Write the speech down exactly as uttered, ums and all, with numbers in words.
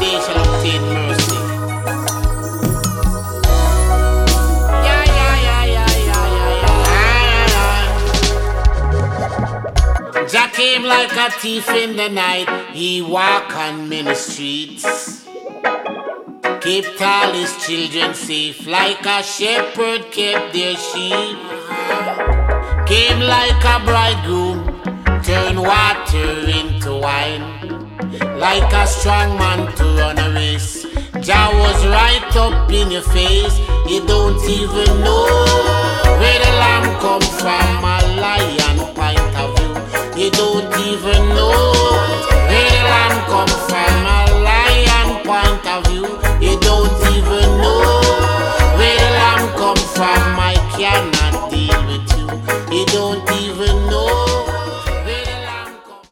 they shall obtain mercy. Yeah, yeah, yeah, yeah, yeah, yeah, yeah. Jah came like a thief in the night. He walk on many streets. Kept all his children safe, like a shepherd kept their sheep. Came like a bridegroom, turn water into wine. Like a strong man to run a race. Jah was right up in your face. You don't even know where the lamb come from, a lion point of view. You don't even know